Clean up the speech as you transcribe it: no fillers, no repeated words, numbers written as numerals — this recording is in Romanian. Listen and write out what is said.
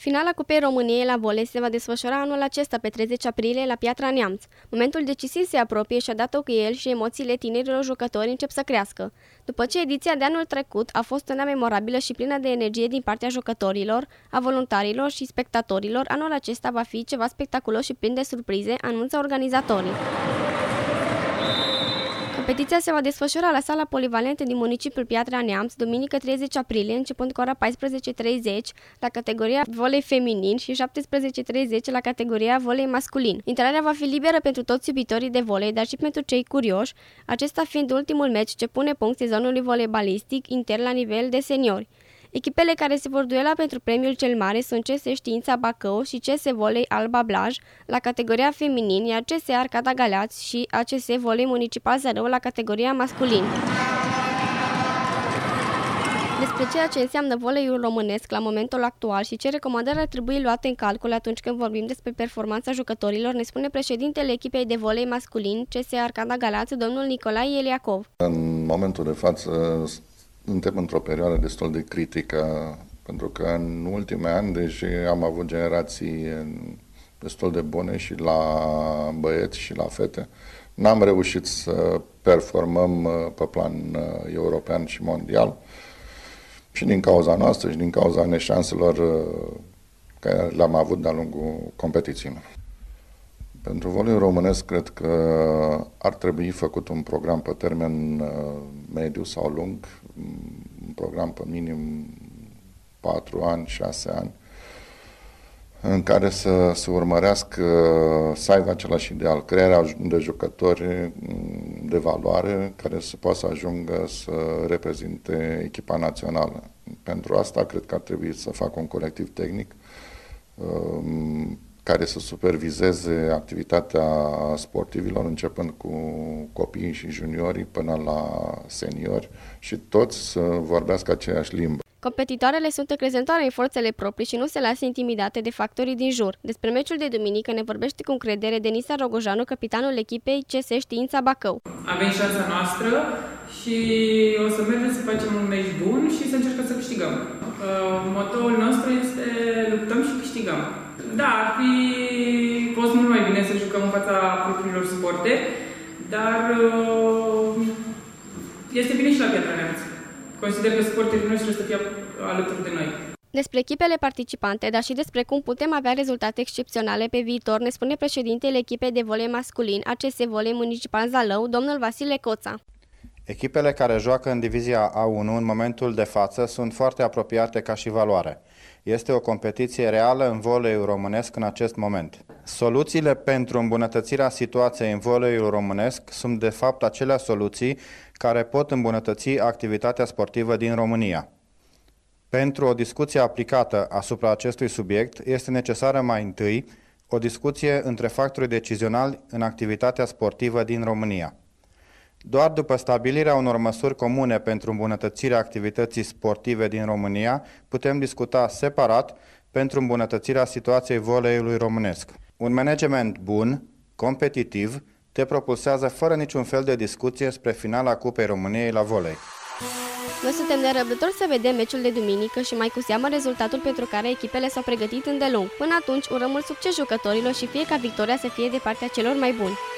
Finala Cupei României la volei se va desfășura anul acesta pe 30 aprilie la Piatra Neamț. Momentul decisiv se apropie și odată cu el și emoțiile tinerilor jucători încep să crească. După ce ediția de anul trecut a fost una memorabilă și plină de energie din partea jucătorilor, a voluntarilor și spectatorilor, anul acesta va fi ceva spectaculos și plin de surprize, anunță organizatorii. Competiția se va desfășura la sala polivalentă din municipiul Piatra Neamț, duminică 30 aprilie, începând cu ora 14:30 la categoria volei feminin și 17:30 la categoria volei masculin. Intrarea va fi liberă pentru toți iubitorii de volei, dar și pentru cei curioși, acesta fiind ultimul meci ce pune punct sezonului voleibalistic intern la nivel de seniori. Echipele care se vor duela pentru premiul cel mare sunt CS Știința Bacău și CS Volei Alba Blaj la categoria feminin, iar CS Arcada Galați și ACS Volei Municipal Zărău la categoria masculin. Despre ceea ce înseamnă voleiul românesc la momentul actual și ce recomandări ar trebui luate în calcul atunci când vorbim despre performanța jucătorilor, ne spune președintele echipei de volei masculin CS Arcada Galați, domnul Nicolae Eliacov. În momentul de față suntem într-o perioadă destul de critică, pentru că în ultimii ani, deși am avut generații destul de bune și la băieți și la fete, n-am reușit să performăm pe plan european și mondial și din cauza noastră și din cauza neșanselor care le-am avut de-a lungul competițiilor. Pentru voleiul românesc, cred că ar trebui făcut un program pe termen mediu sau lung, un program pe minim 4 ani, 6 ani, în care să se urmărească să aibă același ideal, crearea de jucători de valoare care să poată să ajungă să reprezinte echipa națională. Pentru asta, cred că ar trebui să facă un colectiv tehnic care să supervizeze activitatea sportivilor, începând cu copiii și juniorii până la seniori și toți să vorbească aceeași limbă. Competitoarele sunt încrezătoare în forțele proprii și nu se lasă intimidate de factorii din jur. Despre meciul de duminică ne vorbește cu încredere Denisa Rogojanu, capitanul echipei CS Știința Bacău. Avem șansa noastră și o să mergem să facem un meci bun și să încercăm să câștigăm. Motoul nostru este luptăm și câștigăm. Da, ar fi fost mult mai bine să jucăm în fața propriilor sporte, dar este bine și la Piatra Neamț. Consider că sportivii noștri trebuie să fie alături de noi. Despre echipele participante, dar și despre cum putem avea rezultate excepționale pe viitor, ne spune președintele echipei de volei masculin ACS Volei Municipal Zalău, domnul Vasile Coța. Echipele care joacă în divizia A1 în momentul de față sunt foarte apropiate ca și valoare. Este o competiție reală în voleiul românesc în acest moment. Soluțiile pentru îmbunătățirea situației în voleiul românesc sunt de fapt acelea soluții care pot îmbunătăți activitatea sportivă din România. Pentru o discuție aplicată asupra acestui subiect este necesară mai întâi o discuție între factorii decizionali în activitatea sportivă din România. Doar după stabilirea unor măsuri comune pentru îmbunătățirea activității sportive din România, putem discuta separat pentru îmbunătățirea situației voleiului românesc. Un management bun, competitiv, te propulsează fără niciun fel de discuție spre finala Cupei României la volei. Noi suntem nerăbdători să vedem meciul de duminică și mai cu seamă rezultatul pentru care echipele s-au pregătit îndelung. Până atunci, urăm mult succes jucătorilor și fie ca victoria să fie de partea celor mai buni.